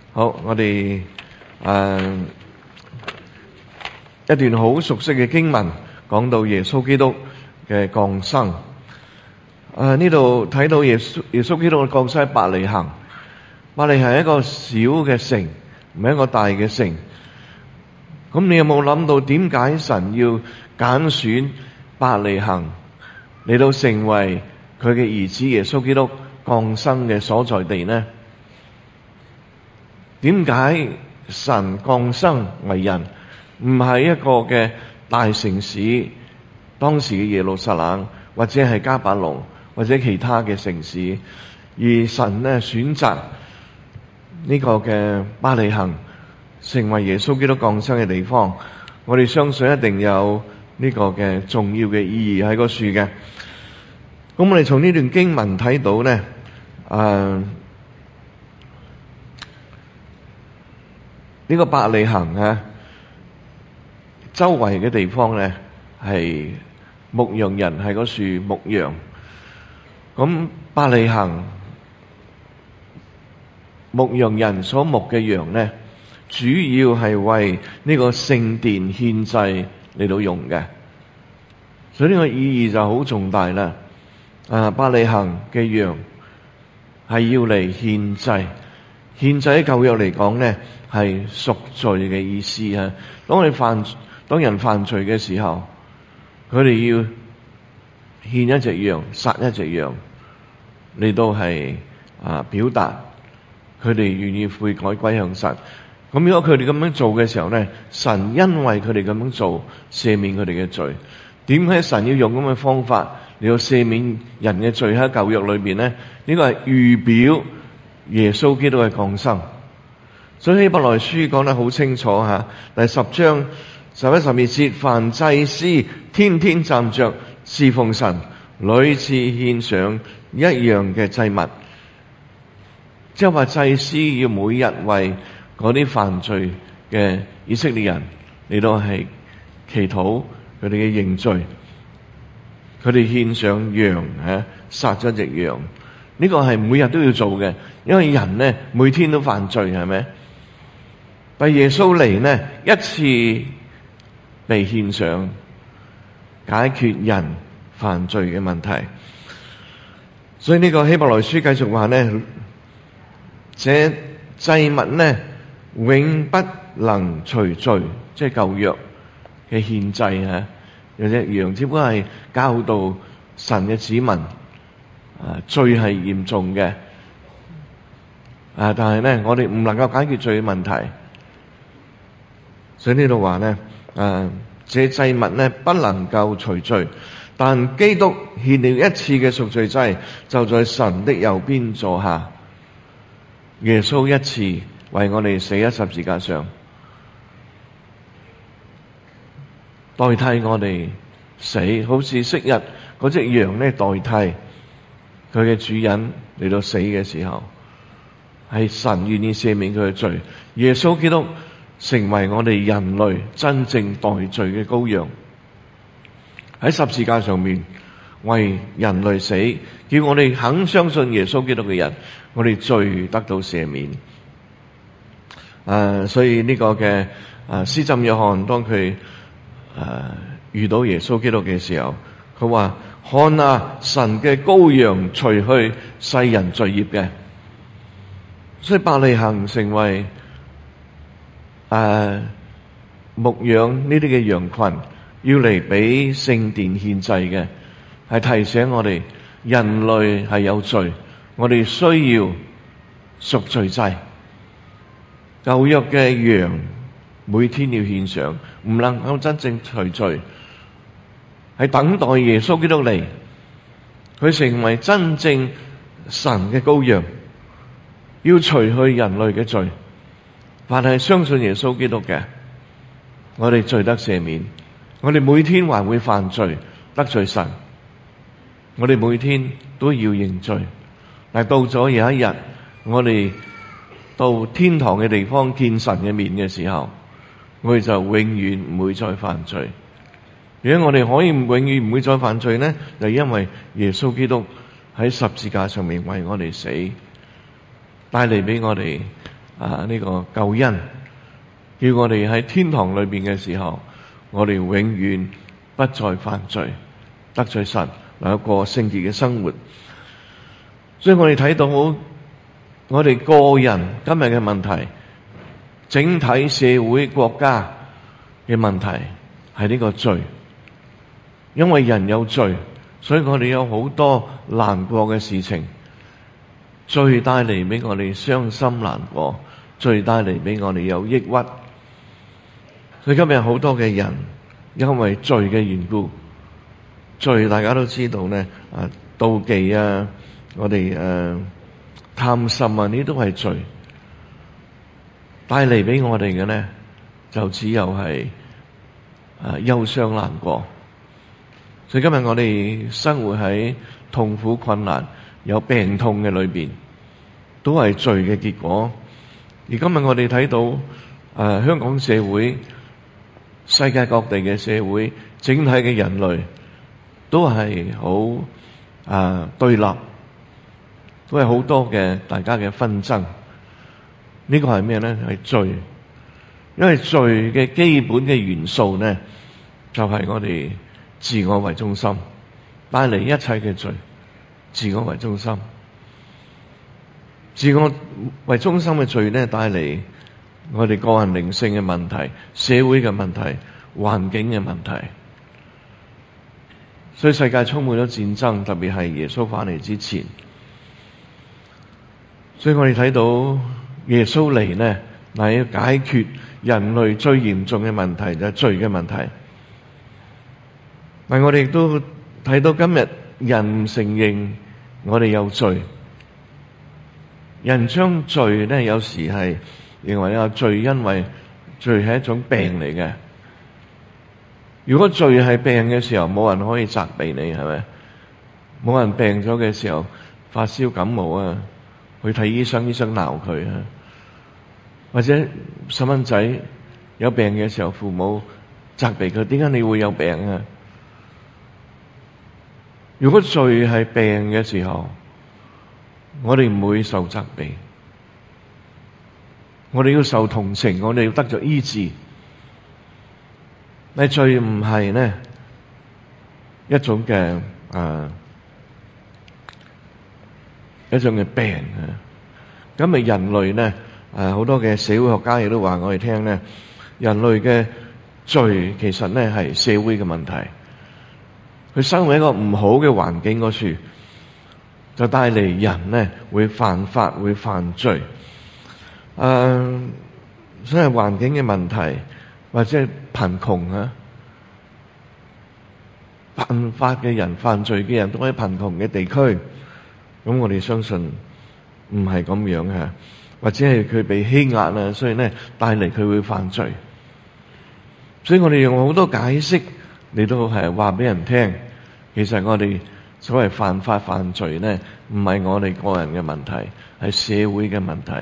好，我哋一段好熟悉嘅經文，講到耶穌基督嘅降生。呢度睇到耶穌基督嘅降生喺伯利恆。伯利恆係一個小嘅城，唔係一個大嘅城。咁你有冇諗到點解神要揀選伯利恆嚟到成為佢嘅兒子耶穌基督降生嘅所在地呢？點解神降生為人唔係一個嘅大城市，當時嘅耶路撒冷或者係迦百農或者其他嘅城市，而神呢選擇呢個嘅伯利恆成為耶穌基督降生嘅地方？我哋相信一定有呢個嘅重要嘅意義喺嗰處嘅。咁我哋從呢段經文睇到呢，呢個伯利恆啊，周圍嘅地方呢係牧羊人喺嗰處牧羊。咁伯利恆牧羊人所牧嘅羊呢，主要係為呢個聖殿獻祭嚟到用嘅，所以呢個意義就好重大啦。伯利恆嘅羊係要嚟獻祭。獻祭喺舊約嚟講呢，係贖罪嘅意思啊。當人犯罪嘅時候，佢哋要獻一隻羊，殺一隻羊嚟到係表達佢哋願意悔改歸向神。咁如果佢哋咁樣做嘅時候呢，神因為佢哋咁樣做赦免佢哋嘅罪。點解神要用咁嘅方法嚟到赦免人嘅罪？喺舊約裏邊呢，呢個係預表耶穌基督嘅降生。所以希伯來書講得好清楚吓，第10章11、12節，凡祭司天天站着侍奉神，屢次獻上一樣嘅祭物。即係話祭司要每日為嗰啲犯罪嘅以色列人嚟到係祈禱佢哋嘅認罪，佢哋獻上羊殺咗隻羊。呢個係每日都要做嘅，因為人呢每天都犯罪，係咪？但耶穌嚟呢，一次被獻上，解決人犯罪嘅問題。所以呢個希伯來書繼續話呢，這祭物呢永不能除罪，即係舊約嘅獻祭吓，有隻羊只不過係教導神嘅子民，罪係嚴重嘅，但係呢我哋唔能夠解決罪嘅問題。所以呢度話呢，這祭物呢不能夠除罪，但基督獻了一次嘅贖罪祭，就在神的右邊坐下。耶穌一次為我哋死喺十字架上，代替我哋死，好似昔日嗰隻羊呢代替佢嘅主人嚟到死嘅時候，係神願意赦免佢嘅罪。耶穌基督成為我哋人類真正代罪嘅羔羊，喺十字架上面為人類死，叫我哋肯相信耶穌基督嘅人，我哋罪得到赦免。所以呢個嘅施浸約翰當佢遇到耶穌基督嘅時候，佢話：看啊，神嘅羔羊，除去世人罪孽嘅。所以伯利恆成為牧養呢啲嘅羊群，要嚟俾聖殿獻祭嘅，係提醒我哋人類係有罪，我哋需要贖罪祭。舊約嘅羊每天要獻上，唔能夠真正除罪，係等待耶穌基督嚟，佢成為真正神嘅羔羊，要除去人類嘅罪。凡係相信耶穌基督嘅，我哋罪得赦免。我哋每天還會犯罪得罪神，我哋每天都要認罪。但到咗有一日，我哋到天堂嘅地方見神嘅面嘅時候，我哋就永遠唔會再犯罪。如果我哋可以永遠唔會再犯罪呢，就因為耶穌基督喺十字架上面為我哋死，帶嚟俾我哋呢個救恩，叫我哋喺天堂裏邊嘅時候，我哋永遠不再犯罪，得罪神，能夠過聖潔嘅生活。所以我哋睇到我哋個人今日嘅問題，整體社會國家嘅問題係呢個罪。因為人有罪，所以我哋有好多難過嘅事情，罪帶嚟俾我哋傷心難過，罪帶嚟俾我哋有抑鬱。所以今日好多嘅人因為罪嘅緣故，罪大家都知道呢，妒忌啊，我哋貪心啊，呢都係罪。帶嚟俾我哋嘅呢，就只有係憂傷難過。所以今日我哋生活喺痛苦困難、有病痛嘅裏邊，都係罪嘅結果。而今日我哋睇到香港社會、世界各地嘅社會、整體嘅人類都係好對立，都係好多嘅大家嘅紛爭。呢個係咩呢？係罪。因為罪嘅基本嘅元素呢，就係我哋自我為中心，帶嚟一切嘅罪。自我為中心，自我為中心嘅罪呢，帶嚟我哋個人靈性嘅問題、社會嘅問題、環境嘅問題。所以世界充滿咗戰爭，特別係耶穌返嚟之前。所以我哋睇到耶穌嚟呢，係要解決人類最嚴重嘅問題，就係罪嘅問題。但我哋亦都睇到今日人唔承認我哋有罪，人將罪呢，有時係認為有罪，因為罪係一種病嚟嘅。如果罪係病嘅時候，冇人可以責備你，係咪？冇人病咗嘅時候，發燒感冒啊，去睇醫生，醫生鬧佢啊。或者細蚊仔有病嘅時候，父母責備佢，點解你會有病啊？如果罪係病嘅時候，我哋唔會受責備，我哋要受同情，我哋要得着醫治。但罪唔係呢一種嘅一種嘅病啊。咁咪人類呢好多嘅社會學家亦都話我哋聽呢，人類嘅罪其實呢係社會嘅問題。佢生活喺一個唔好嘅環境嗰處，就帶嚟人呢會犯法、會犯罪。所以環境嘅問題，或者係貧窮啊，犯法嘅人、犯罪嘅人都喺貧窮嘅地區。咁我哋相信唔係咁樣啊，或者係佢被欺壓啊，所以呢帶嚟佢會犯罪。所以我哋用好多解釋嚟到係話俾人聽，其實我哋所謂犯法犯罪呢，唔係我哋個人嘅問題，係社會嘅問題。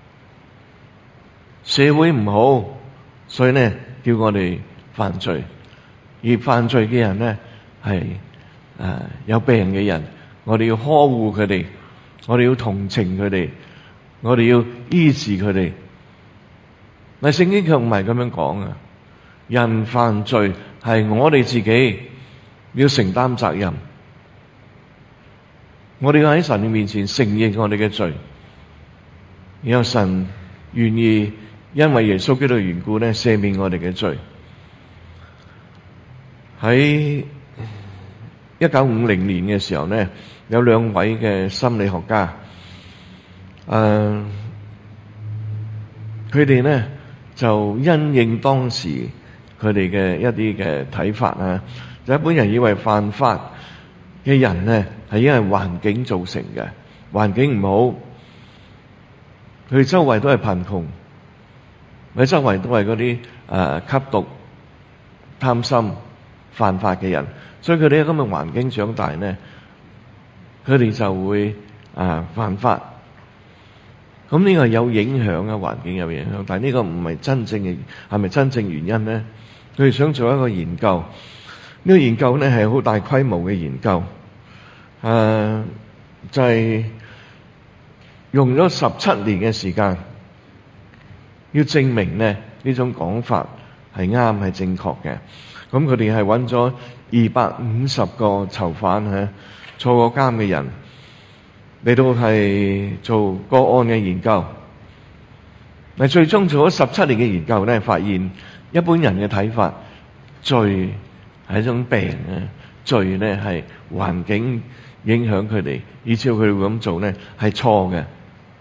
社會唔好，所以呢叫我哋犯罪。而犯罪嘅人呢係有病嘅人，我哋要呵護佢哋，我哋要同情佢哋，我哋要醫治佢哋。但聖經卻唔係咁樣講啊！人犯罪係我哋自己要承擔責任，我哋要喺神嘅面前承認我哋嘅罪，然後神願意因為耶穌基督嘅緣故呢赦免我哋嘅罪。喺1950年嘅時候呢，有兩位嘅心理學家，佢哋呢就因應當時佢哋嘅一啲嘅睇法啊，就一般人以為犯法嘅人呢係因為環境造成嘅，環境唔好，佢周圍都係貧窮，佢周圍都係嗰啲吸毒、貪心、犯法嘅人，所以佢哋喺咁嘅環境長大呢，佢哋就會犯法。咁呢個係有影響啊，環境有影響，但係呢個唔係真正嘅，係咪真正原因呢？佢哋想做一個研究，呢個研究呢係好大規模嘅研究，就係用咗17年嘅時間， 要證明呢種講法係啱係正確嘅。咁佢哋係揾咗250個囚犯坐過監嘅人嚟到係做個案嘅研究。但最終做咗17年嘅研究呢，發現一般人嘅睇法，罪係一種病啊，罪呢係環境影響佢哋，以至佢哋會咁做呢係錯嘅。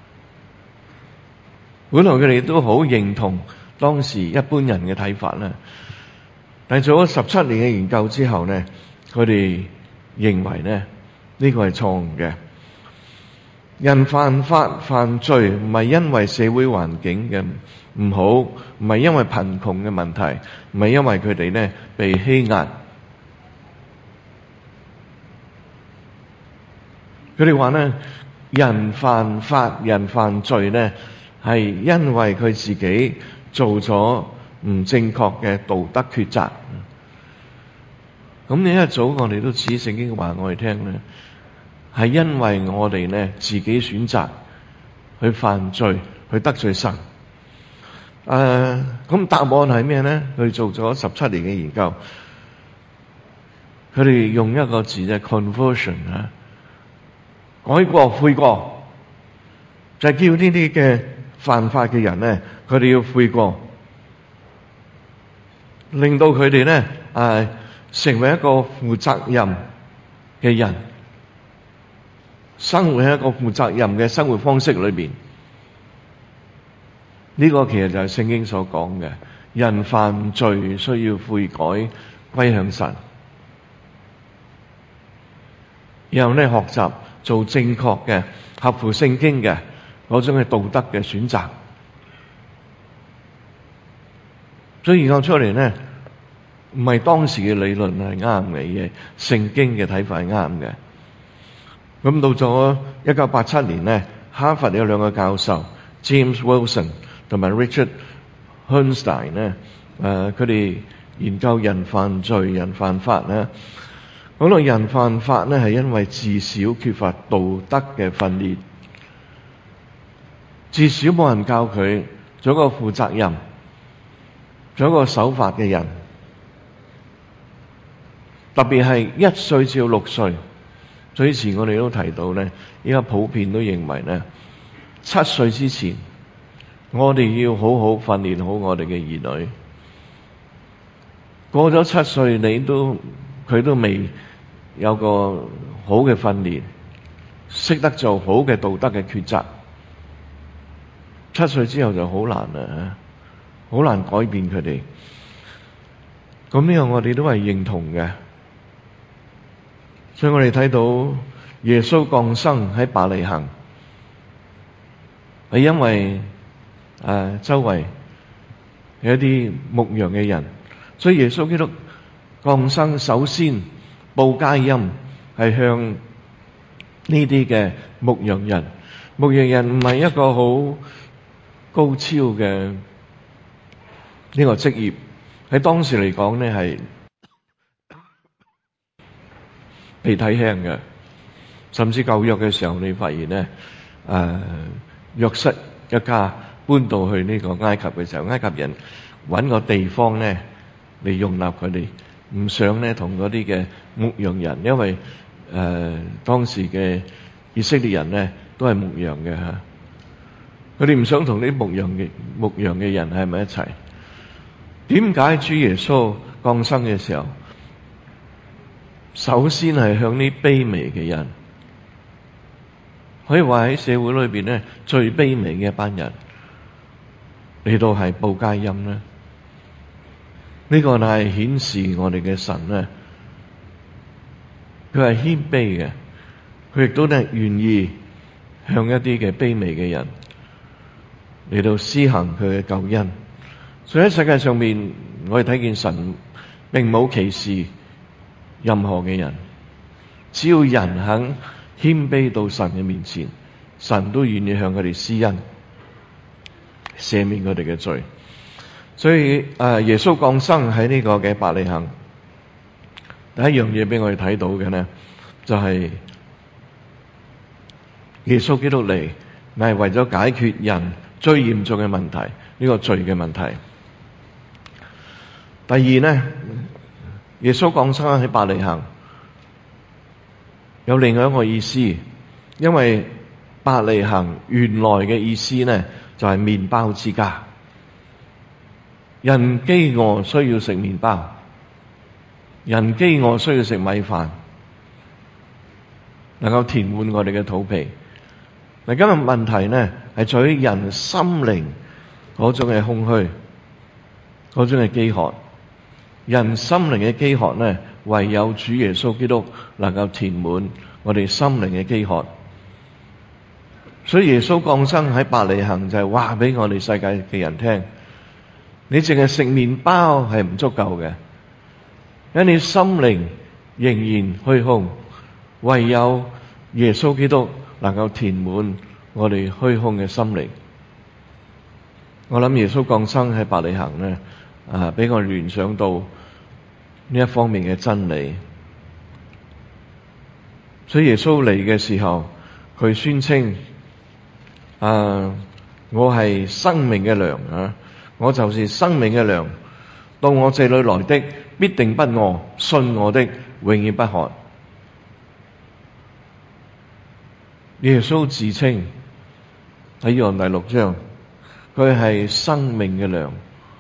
本來佢哋都好認同當時一般人嘅睇法啦，但係做咗17年嘅研究之後呢，佢哋認為呢個係錯誤嘅。人犯法犯罪唔係因為社會環境嘅唔好，唔係因為貧窮嘅問題，唔係因為佢哋呢被欺壓。佢哋話呢，人犯法人犯罪呢係因為佢自己做咗唔正確嘅道德抉擇。咁呢一早我哋都知聖經話我哋聽呢，係因為我哋呢自己選擇去犯罪，去得罪神。咁答案係咩呢？佢哋做咗17年嘅研究，佢哋用一個字，就係 conversion 改過悔過，就係叫呢啲嘅犯法嘅人呢，佢哋要悔過，令到佢哋呢成為一個負責任嘅人，生活喺一個負責任嘅生活方式裏邊。呢個其實就係聖經所講嘅，人犯罪需要悔改，歸向神，然後呢學習做正確嘅、合乎聖經嘅嗰種嘅道德嘅選擇。所以研究出嚟呢，唔係當時嘅理論係啱嘅嘢，聖經嘅睇法係啱嘅。咁到咗1987年呢，哈佛有2個教授 James Wilson 同埋 Richard Herrnstein 呢，佢哋研究人犯罪、人犯法呢。講到人犯法呢，係因為自小缺乏道德嘅訓練，自小冇人教佢做一個負責任、做一個守法嘅人。特別係1歲至到6歲，所以以前我哋都提到呢，依家普遍都認為呢，7歲之前，我哋要好好訓練好我哋嘅兒女。過咗7歲，佢都未有個好嘅訓練，識得做好嘅道德嘅抉擇。7歲之後就好難啦，好難改變佢哋。咁呢個我哋都係認同嘅。所以我哋睇到耶穌降生喺伯利恆，係因為周圍有一啲牧羊嘅人，所以耶穌基督降生首先報佳音係向呢啲嘅牧羊人。牧羊人唔係一個好高超嘅呢個職業，喺當時嚟講呢係被睇輕嘅。甚至舊約嘅時候，你發現呢，約瑟一家搬到去呢個埃及嘅時候，埃及人揾個地方呢嚟容納佢哋，唔想呢同嗰啲嘅牧羊人，因為當時嘅以色列人呢都係牧羊嘅吓，佢哋唔想同啲牧羊嘅人喺埋一齊。點解主耶穌降生嘅時候，首先係向呢卑微嘅人，可以話喺社會裏邊呢最卑微嘅一班人嚟到係報佳音呢？呢個係顯示我哋嘅神呢，佢係謙卑嘅，佢亦都呢願意向一啲嘅卑微嘅人嚟到施行佢嘅救恩。所以喺世界上面，我哋睇見神並冇歧視任何嘅人，只要人肯謙卑到神嘅面前，神都願意向佢哋施恩，赦免佢哋嘅罪。所以耶穌降生喺呢個嘅伯利恆，第一樣嘢俾我哋睇到嘅呢，就係耶穌基督嚟，係為咗解決人最嚴重嘅問題，呢個罪嘅問題。第二呢，耶穌降生喺伯利恆有另外一個意思，因為伯利恆原來嘅意思呢，就係麵包之家。人飢餓需要食麵包，人飢餓需要食米飯，能夠填滿我哋嘅肚皮。嗱，今日問題呢，係在於人心靈嗰種嘅空虛，嗰種嘅飢渴。人心靈嘅飢渴呢，唯有主耶穌基督能夠填滿我哋心靈嘅飢渴。所以耶穌降生喺伯利恆就係話俾我哋世界嘅人聽，你淨係食麵包係唔足夠嘅，因為你心靈仍然虛空，唯有耶穌基督能夠填滿我哋虛空嘅心靈。我諗耶穌降生喺伯利恆呢，俾我聯想到呢一方面嘅真理。所以耶穌嚟嘅時候，佢宣稱，我係生命嘅糧啊！我就是生命嘅糧，到我這裏來的必定不餓，信我的永遠不渴。耶穌自稱喺約翰第6章，佢係生命嘅糧，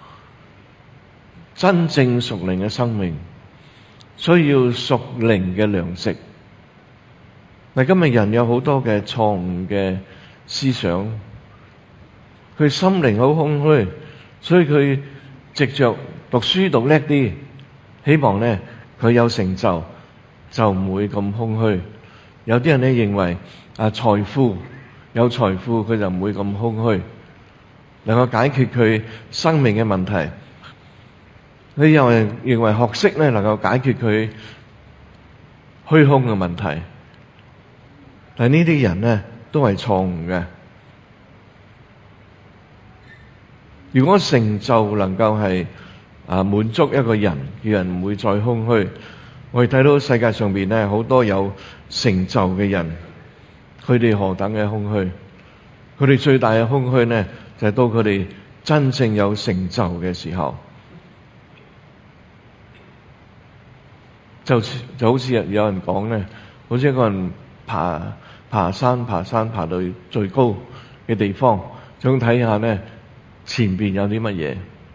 真正屬靈嘅生命需要屬靈嘅糧食。但今日人有好多嘅錯誤嘅思想，佢心靈好空虛，所以佢藉着讀書讀叻啲，希望呢佢有成就，就唔會咁空虛。有啲人呢認為財富有財富佢就唔會咁空虛，能夠解決佢生命嘅問題。佢又認為學識呢能夠解決佢虛空嘅問題。但係呢啲人呢都係錯誤嘅。如果成就能夠係滿足一個人，叫人唔會再空虛，我哋睇到世界上邊呢好多有成就嘅人，佢哋何等嘅空虛？佢哋最大嘅空虛呢，就係到佢哋真正有成就嘅時候，就好似有人講呢，好似一個人爬山爬到最高嘅地方，想睇下呢前邊有啲乜嘢。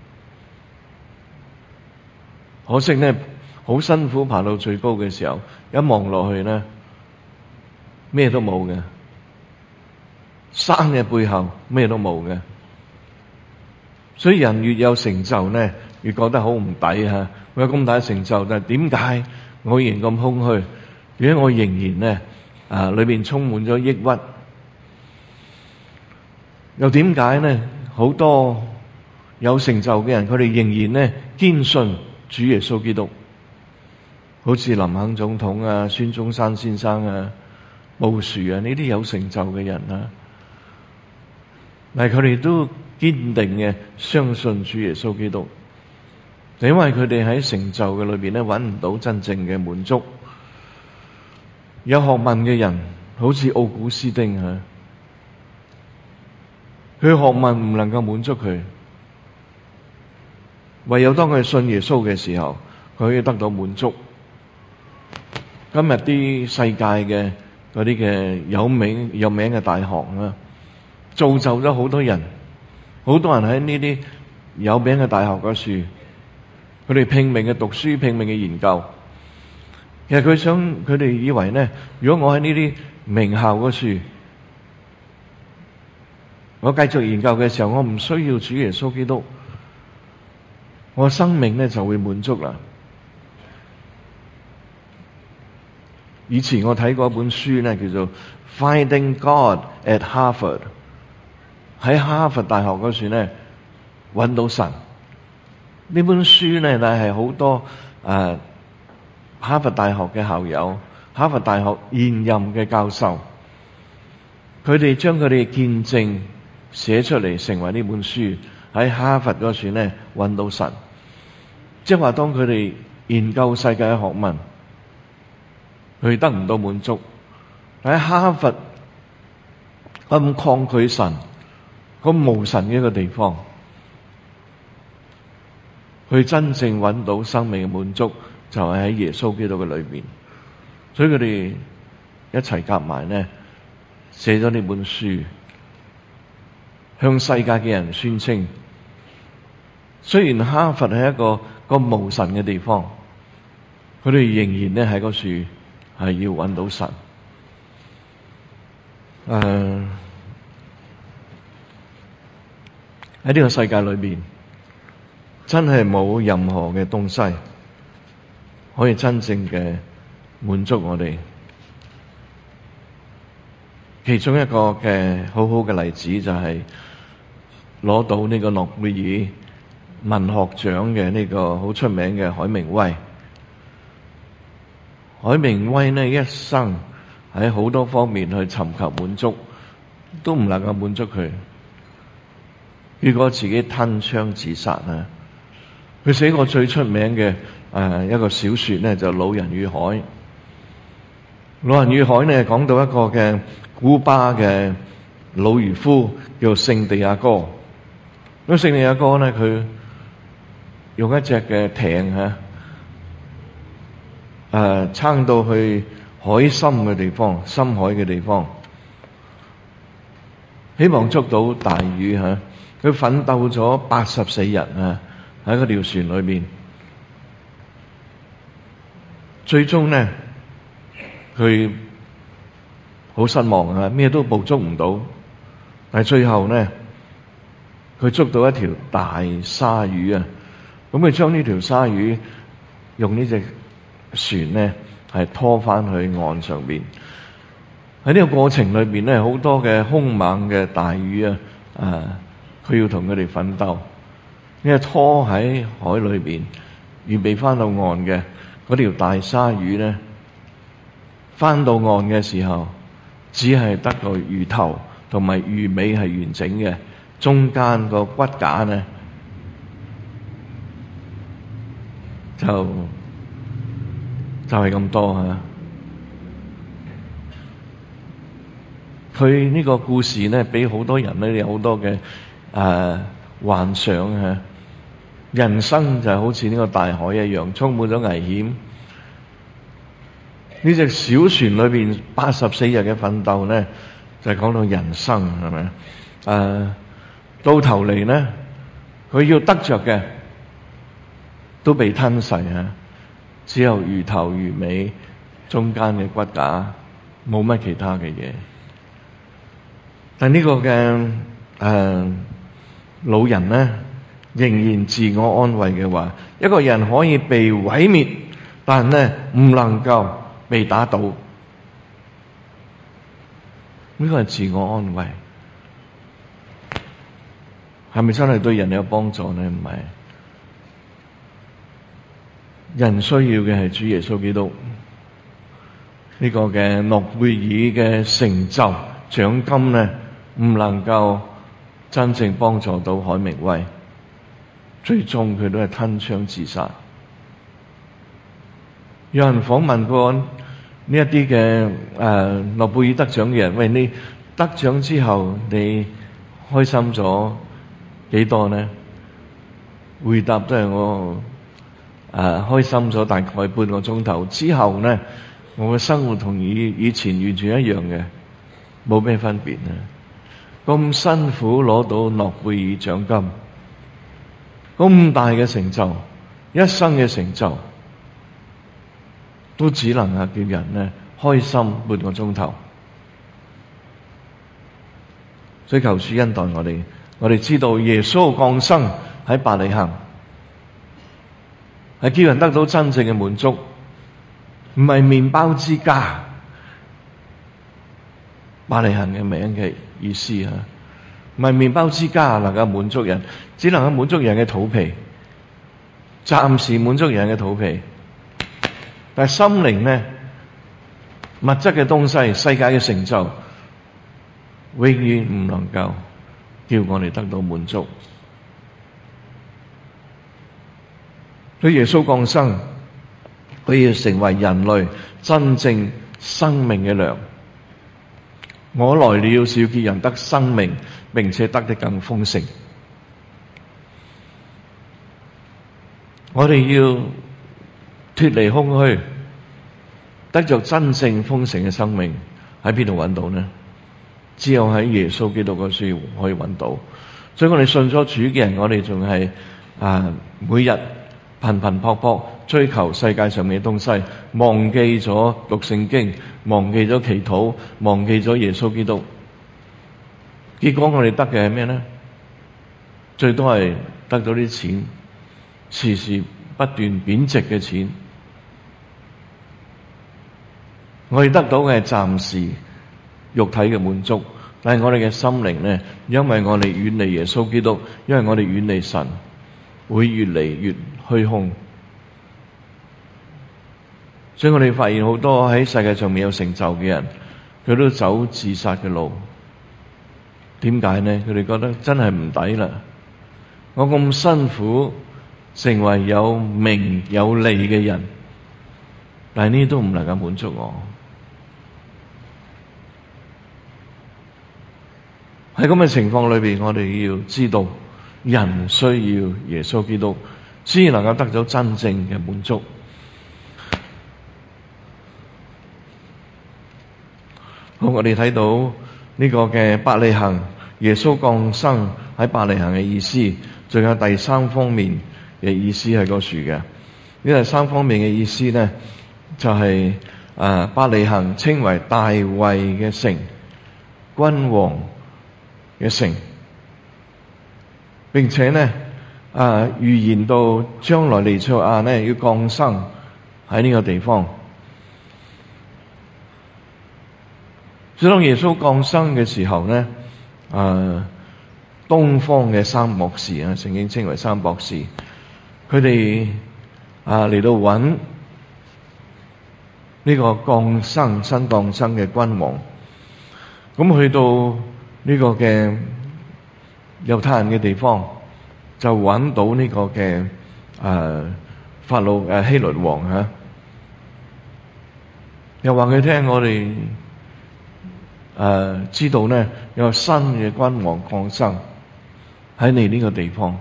可惜呢好辛苦爬到最高嘅時候，一望落去呢咩都冇嘅，山嘅背後咩都冇嘅。所以人越有成就呢，越覺得好唔抵吓。我有咁大成就，但係點解我仍然咁空虛？點解我仍然呢裏邊充滿咗抑鬱？又點解呢好多有成就嘅人，佢哋仍然呢堅信主耶穌基督，好似林肯總統啊、孫中山先生啊、布殊啊呢啲有成就嘅人啊，但係佢哋都堅定嘅相信主耶穌基督，就因為佢哋喺成就嘅裏邊呢揾唔到真正嘅滿足。有學問嘅人，好似奧古斯丁啊，佢學問唔能夠滿足佢，唯有當佢信耶穌嘅時候，佢可以得到滿足。今日啲世界嘅嗰啲嘅有名嘅大學啊，造就咗好多人，好多人喺呢啲有名嘅大學嗰處，佢哋拼命嘅讀書，拼命嘅研究。其實佢哋以為呢，如果我喺呢啲名校嗰處，我繼續研究嘅時候，我唔需要主耶穌基督，我生命呢就會滿足啦。以前我睇過一本書呢，叫做《Finding God at Harvard》，喺哈佛大學嗰處呢揾到神。呢本書呢，但係好多哈佛大學嘅校友，哈佛大學現任嘅教授，佢哋將佢哋嘅見證寫出嚟，成為呢本書。喺哈佛嗰處呢揾到神，即係話當佢哋研究世界嘅學問，佢得唔到滿足。喺哈佛咁抗拒神， 個無神嘅一個地方，去真正揾到生命嘅滿足，就係喺耶穌基督嘅裏邊。所以佢哋一齊夾埋咧，寫咗呢本書，向世界嘅人宣稱，雖然哈佛係一個無神嘅地方，佢哋仍然咧喺嗰處係要揾到神。喺呢個世界裏邊，真係冇任何嘅東西可以真正嘅滿足我哋。其中一個嘅好好嘅例子就係攞到呢個諾貝爾文學獎嘅呢個好出名嘅海明威。海明威呢一生喺好多方面去尋求滿足，都唔能夠滿足佢，結果自己吞槍自殺啊！佢寫過最出名嘅一個小說呢，就《老人與海》。《老人與海》呢講到一個嘅古巴嘅老漁夫叫聖地亞哥。咁聖地亞哥呢，佢用一隻嘅艇撐到去海深嘅地方，深海嘅地方，希望捉到大魚吓。佢奮鬥咗84日喺嗰條船裏面，最終呢，佢好失望咩都捕捉唔到。但係最後呢，佢捉到一條大鯊魚咁佢將呢條鯊魚用呢隻船呢係拖翻去岸上邊。喺呢個過程裏邊呢，好多嘅兇猛嘅大魚佢要同佢哋奮鬥。呢個拖喺海裏邊預備翻到岸嘅嗰條大鯊魚呢，翻到岸嘅時候，只係得個魚頭同埋魚尾係完整嘅，中間個骨架呢就係咁多佢呢個故事呢，俾好多人呢有好多嘅幻想人生就好似呢個大海一樣，充滿咗危險。呢隻小船裏邊84日嘅奮鬥呢，就係講到人生係咪？到頭嚟呢，佢要得着嘅都被吞噬只有魚頭魚尾中間嘅骨架，冇乜其他嘅嘢。但呢個嘅老人呢，仍然自我安慰嘅話，一個人可以被毀滅，但呢唔能夠被打倒。呢個係自我安慰，係咪真係對人有幫助呢？唔係，人需要嘅係主耶穌基督。呢個嘅諾貝爾嘅成就獎金呢，唔能夠真正幫助到海明威，最終佢都係吞槍自殺。有人訪問過呢一啲嘅諾貝爾得獎嘅人，喂，你得獎之後你開心咗幾多呢？回答都係我開心咗大概半個鐘頭之後呢，我嘅生活同以前完全一樣嘅，冇咩分別咁辛苦攞到諾貝爾獎金，咁大嘅成就，一生嘅成就，都只能叫人呢開心半個鐘頭。所以求主恩待我哋，我哋知道耶穌降生喺伯利恆，係叫人得到真正嘅滿足，唔係麵包之家。伯利恆嘅名嘅意思唔係麵包之家能夠滿足人，只能夠滿足人嘅肚皮，暫時滿足人嘅肚皮。但係心靈呢，物質嘅東西，世界嘅成就，永遠唔能夠叫我哋得到滿足。所以耶穌降生，佢要成為人類真正生命嘅糧。我來了是要叫人得生命， 並且得的更豐盛。我哋要脫離空虛，得着真正豐盛嘅生命，喺邊度揾到呢？只有喺耶穌基督嗰處可以揾到。所以我哋信咗主嘅人，我哋仲係每日頻頻撲撲追求世界上面嘅東西，忘記咗讀聖經，忘記咗祈禱，忘記咗耶穌基督。結果我哋得嘅係咩呢？最多係得到啲錢，時時不斷貶值嘅錢。我哋得到嘅係暫時肉體嘅滿足，但係我哋嘅心靈呢，因為我哋遠離耶穌基督，因為我哋遠離神，會越嚟越虛空。所以我哋發現好多喺世界上面有成就嘅人，佢都走自殺嘅路。點解呢？佢哋覺得真係唔抵啦！我咁辛苦成為有名有利嘅人，但係呢啲都唔能夠滿足我。喺咁嘅情況裏邊，我哋要知道人需要耶穌基督，先能夠得到真正嘅滿足。好，我哋睇到呢個嘅伯利恆，耶穌降生喺伯利恆嘅意思，仲有第三方面嘅意思喺嗰處嘅。呢第三方面嘅意思呢，就係伯利恆稱為大衛嘅城，君王嘅城，並且呢預言到將來彌賽亞呢要降生喺呢個地方。所以當耶穌降生嘅時候呢，東方嘅三博士啊，聖經稱為三博士，佢哋嚟到揾呢個新降生嘅君王。咁去到呢個嘅猶太人嘅地方，就揾到呢個嘅法老希律王嚇，又話佢聽我哋知道呢有新嘅君王降生喺你呢個地方，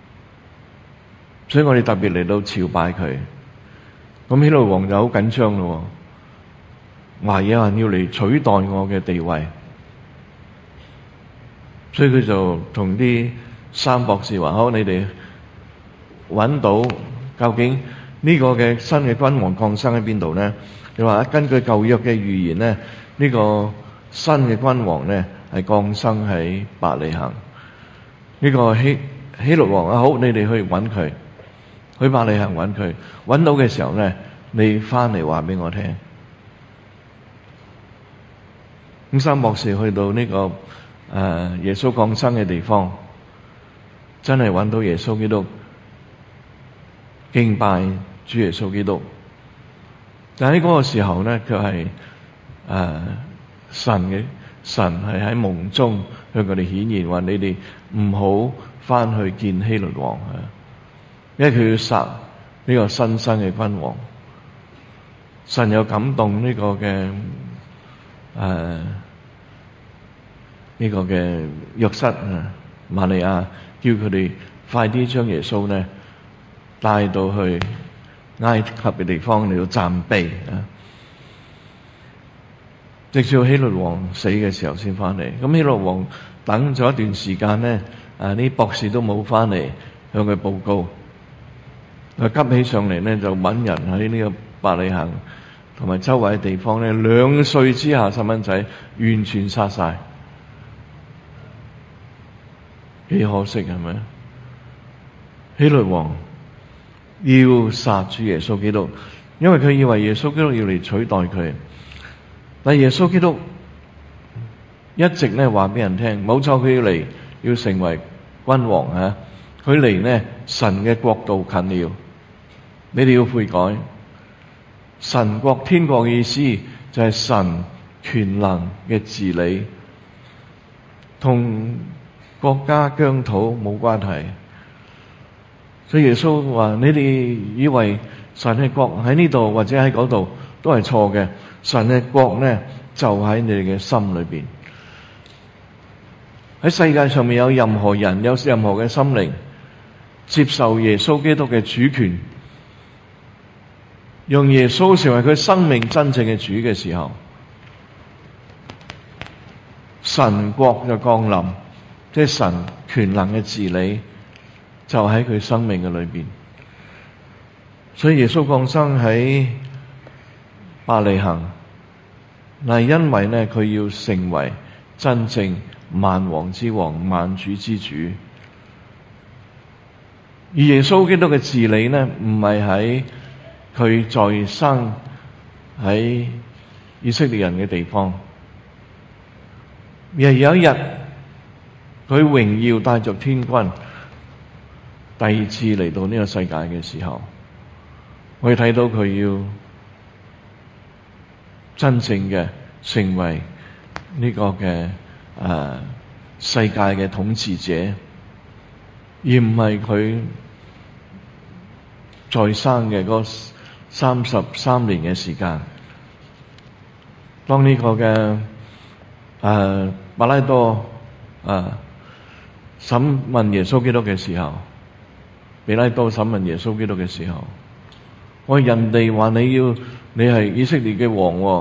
所以我哋特別嚟到朝拜佢。咁希律王就好緊張咯，話有人要嚟取代我嘅地位，所以佢就同啲三博士話：好，你哋揾到究竟呢個嘅新嘅君王降生喺邊度呢？你話根據舊約嘅預言呢，呢個新嘅君王呢係降生喺伯利恆。呢個希律王好，你哋去揾佢，去伯利恆揾佢，揾到嘅時候呢，你翻嚟話俾我聽。咁三博士去到呢個耶穌降生嘅地方，真係揾到耶穌基督，敬拜主耶穌基督。但喺嗰個時候呢，卻係神係喺夢中向佢哋顯現，話你哋唔好翻去見希律王啊，因為佢要殺呢個新生嘅君王。神有感動呢個嘅呢個嘅約瑟瑪利亞，叫佢哋快啲將耶穌呢帶到去埃及嘅地方嚟到暫避啊，直至希律王死嘅時候先翻嚟。咁希律王等咗一段時間呢，啲博士都冇翻嚟向佢報告，佢急起上嚟呢，就揾人喺呢個伯利恆同埋周圍嘅地方呢，2歲之下細蚊仔完全殺晒，幾可惜係咪？希律王要殺主耶穌基督，因為佢以為耶穌基督要嚟取代佢。但耶穌基督一直呢話俾人聽，冇錯，佢要嚟要成為君王啊！佢嚟呢，神嘅國度近了，你哋要悔改。神國天國嘅意思就係神權能嘅治理，同國家疆土冇關係。所以耶穌話：你哋以為神嘅國喺呢度或者喺嗰度都係錯嘅。神嘅國呢就喺你哋嘅心裏邊。 喺世界上面有任何人，有任何嘅心靈接受耶穌基督嘅主權，讓耶穌成為佢生命真正嘅主嘅時候，神國嘅降臨，即係神權能嘅治理，就喺佢生命嘅裏邊。所以耶穌降生喺伯利恆，嗱，因為呢，佢要成為真正萬王之王、萬主之主。而耶穌基督嘅治理呢，唔係喺佢在生喺以色列人嘅地方，而係有一日佢榮耀帶着天軍第二次嚟到呢個世界嘅時候，我哋睇到佢要真正嘅成為呢個嘅世界嘅統治者，而唔係佢在生嘅嗰33年嘅時間。當呢個嘅伯拉多審問耶穌基督嘅時候，彼拉多審問耶穌基督嘅時候，我人哋話你係以色列嘅王喎，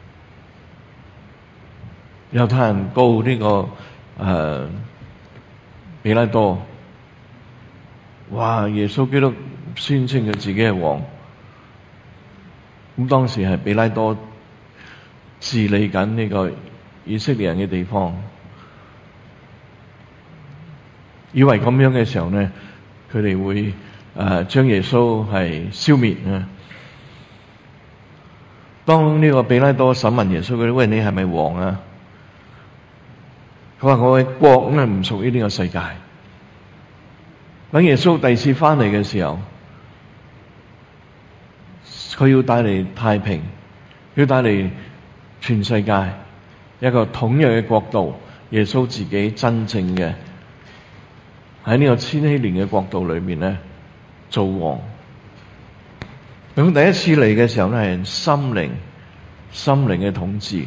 猶太人告呢個彼拉多，話耶穌基督宣稱佢自己係王。咁當時係彼拉多治理緊呢個以色列人嘅地方，以為咁樣嘅時候呢，佢哋會將耶穌係消滅啊！當呢個彼拉多審問耶穌佢，喂，你係咪王啊？佢話我嘅國呢唔屬於呢個世界。等耶穌第二次翻嚟嘅時候，佢要帶嚟太平，要帶嚟全世界一個統一嘅國度。耶穌自己真正嘅喺呢個千禧年嘅國度裏面呢做王。咁第一次嚟嘅時候呢，係心靈嘅統治。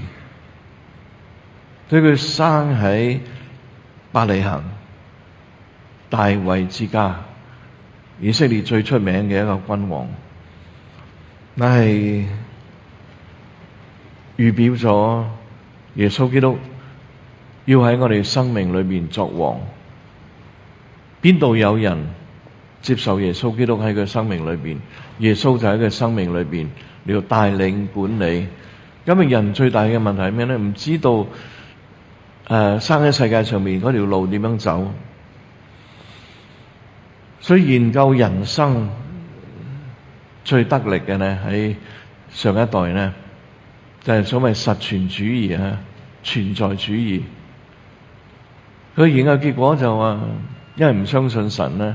對佢生喺伯利恆大衛之家，以色列最出名嘅一個君王，但係預表咗耶穌基督要喺我哋生命裏面作王。邊度有人接受耶穌基督喺佢生命裏邊，耶穌就喺佢生命裏邊你要帶領管理。今日人最大嘅問題係咩咧？唔知道生喺世界上面嗰條路點樣走，所以研究人生最得力嘅呢，喺上一代呢，就係所謂實存主義啊，存在主義。佢研究結果就話，因為唔相信神呢，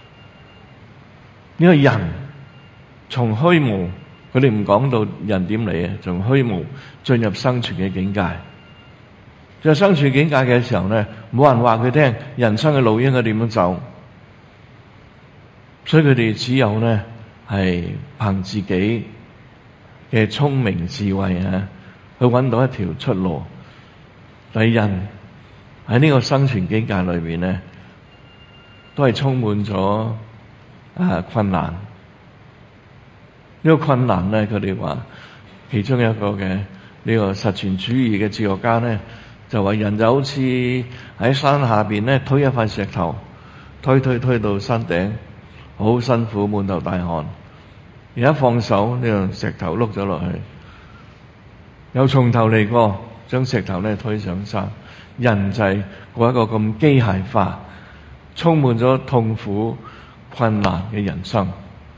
呢個人從虛無，佢哋唔講到人點嚟啊，從虛無進入生存嘅境界。在生存境界嘅時候呢，冇人話佢聽人生嘅路應該點樣走，所以佢哋只有呢係憑自己嘅聰明智慧啊，去揾到一條出路。但係人喺呢個生存境界裏面呢，都係充滿咗困難。呢個困難呢，佢哋話其中一個嘅呢個實存主義嘅哲學家呢，就話人就好似喺山下邊呢推一塊石頭，推到山頂，好辛苦，滿頭大汗。而一放手，呢個石頭碌咗落去，又從頭嚟過，將石頭呢推上山。人就係過一個咁機械化、充滿咗痛苦、困難嘅人生。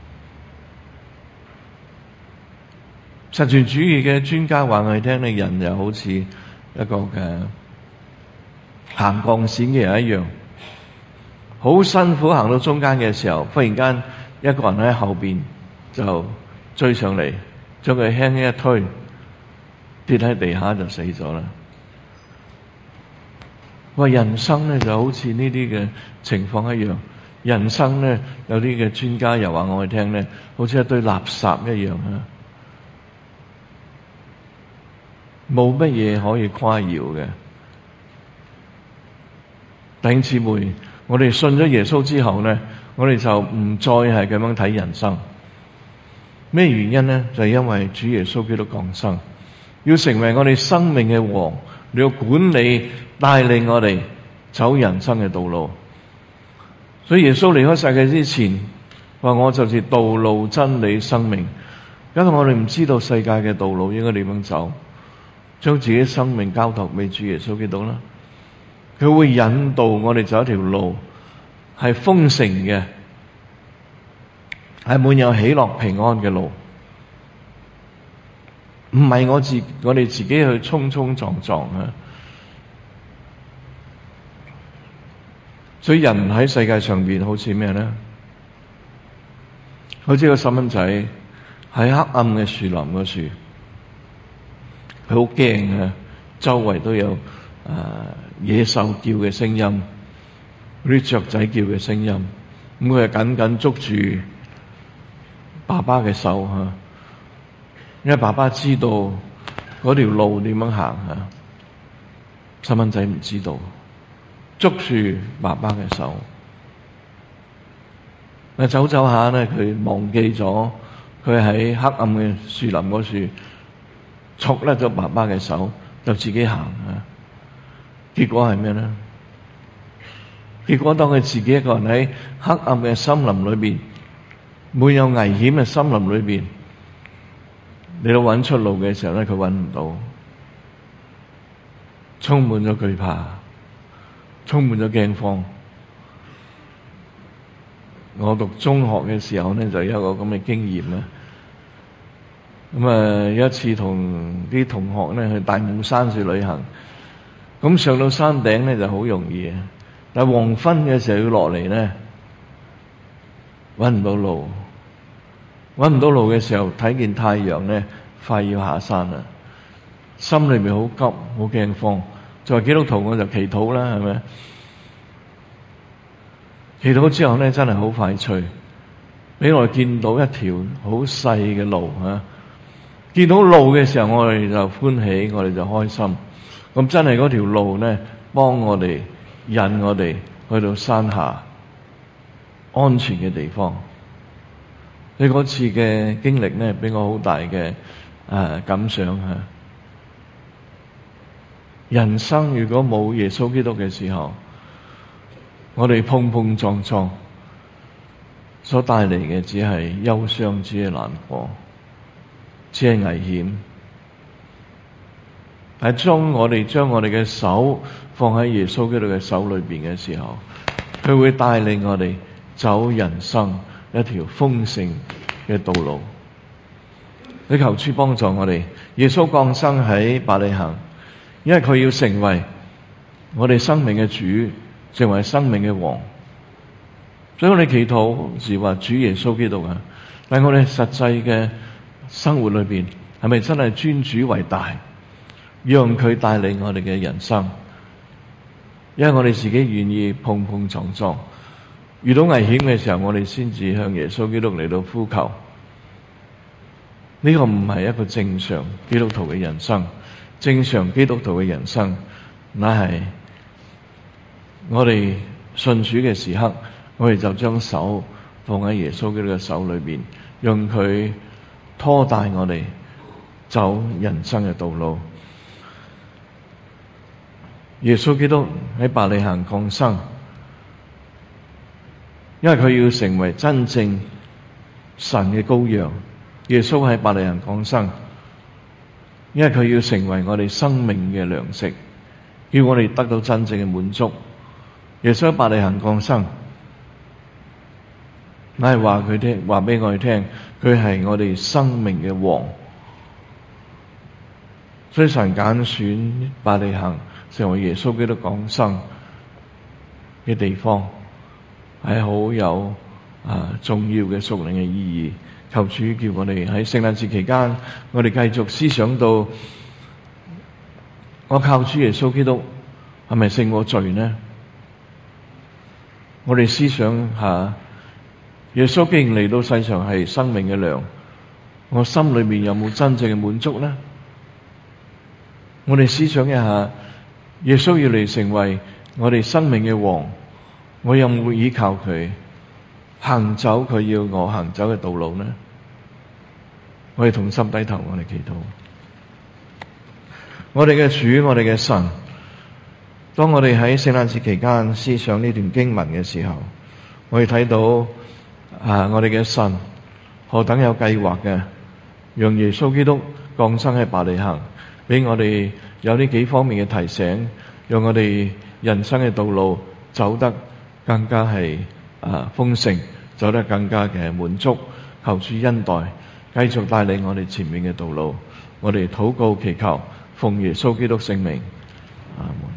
實存主義嘅專家話我哋聽咧，人就好似一個嘅行鋼線嘅人一樣，好辛苦行到中間嘅時候，忽然間一個人喺後邊就追上嚟，將佢輕輕一推，跌喺地下就死咗啦。話人生咧就好似呢啲嘅情況一樣，人生咧有啲嘅專家又話我哋聽咧，好似一堆垃圾一樣啊，冇乜嘢可以誇耀嘅。 弟兄姊妹，我哋信咗耶穌之後呢，我哋就唔再係咁樣睇人生。咩原因呢？就係因為主耶穌基督降生，要成為我哋生命嘅王，你要管理帶領我哋走人生嘅道路。所以耶穌離開世界之前話：我就是道路、真理、生命。因為我哋唔知道世界嘅道路應該點樣走，將自己生命交託俾主耶穌基督啦。佢會引導我哋走一條路，係豐盛嘅，係滿有喜樂平安嘅路，唔係我哋自己去衝衝撞撞啊！所以人喺世界上邊好似咩咧？好似個細蚊仔喺黑暗嘅樹林嗰處，佢好驚啊！周圍都有野獸叫嘅聲音，嗰啲雀仔叫嘅聲音，咁佢就緊緊捉住爸爸嘅手吓，因為爸爸知道嗰條路點樣行啊，細蚊仔唔知道，捉住爸爸嘅手。走走下咧，佢忘記咗佢喺黑暗嘅樹林嗰處捉甩咗爸爸嘅手，就自己行啊！結果係咩咧？結果當佢自己一個人喺黑暗嘅森林裏邊，滿有危險嘅森林裏邊，嚟到揾出路嘅時候咧，佢揾唔到，充滿咗懼怕，充滿咗驚慌。我讀中學嘅時候咧，就有一個咁嘅經驗啦。有一次同啲同學咧去大帽山去旅行，咁上到山頂咧就好容易，但係黃昏嘅時候要落嚟咧，搵唔到路。搵唔到路嘅時候，睇見太陽咧快要下山啦，心裏面好急，好驚慌。作為基督徒，我就祈禱啦，係咪？祈禱之後咧，真係好快脆，俾我哋見到一條好細嘅路啊！見到路嘅時候，我哋就歡喜，我哋就開心。咁真係嗰條路咧，幫我哋引我哋去到山下安全嘅地方。你嗰次嘅經歷咧，俾我好大嘅感想吓。人生如果冇耶穌基督嘅時候，我哋碰碰撞撞所帶嚟嘅只係憂傷，只係難過，只係危險。但係將我哋嘅手放喺耶穌基督嘅手裏邊嘅時候，佢會帶領我哋走人生一條豐盛嘅道路。你求主幫助我哋。耶穌降生喺伯利恆，因為佢要成為我哋生命嘅主，成為生命嘅王。所以我哋祈禱是話主耶穌基督啊，但係我哋實際嘅生活裏邊係咪真係尊主為大，讓佢帶領我哋嘅人生？因為我哋自己願意碰碰撞撞，遇到危險嘅時候，我哋先至向耶穌基督嚟到呼求。呢個唔係一個正常基督徒嘅人生。正常基督徒嘅人生，乃係我哋信主嘅時刻，我哋就將手放喺耶穌基督嘅手裏邊，讓佢拖帶我哋走人生嘅道路。耶穌基督喺伯利恆降生，因為佢要成為真正神嘅羔羊。耶穌喺伯利恆降生，因為佢要成為我哋生命嘅糧食，叫我哋得到真正嘅滿足。耶穌喺伯利恆降生，乃係話俾我哋聽，佢係我哋生命嘅王。所以神揀選伯利恆成為耶穌基督降生嘅地方，係好有重要嘅屬靈嘅意義。求主叫我哋喺聖誕節期間，我哋繼續思想到，我靠主耶穌基督係咪勝過罪呢？我哋思想下，耶穌既然嚟到世上係生命嘅糧，我心裏面有冇真正嘅滿足呢？我哋思想一下，耶穌要嚟成為我哋生命嘅王，我有冇依靠佢行走佢要我行走嘅道路呢？我哋同心低頭，我哋祈禱。我哋嘅主，我哋嘅神，當我哋喺聖誕節期間思想呢段經文嘅時候，我哋睇到我哋嘅神何等有計劃嘅，讓耶穌基督降生喺伯利恆，俾我哋有呢幾方面嘅提醒，讓我哋人生嘅道路走得更加係豐盛，走得更加嘅滿足。求主恩待，繼續帶領我哋前面嘅道路。我哋禱告祈求，奉耶穌基督聖名，阿門。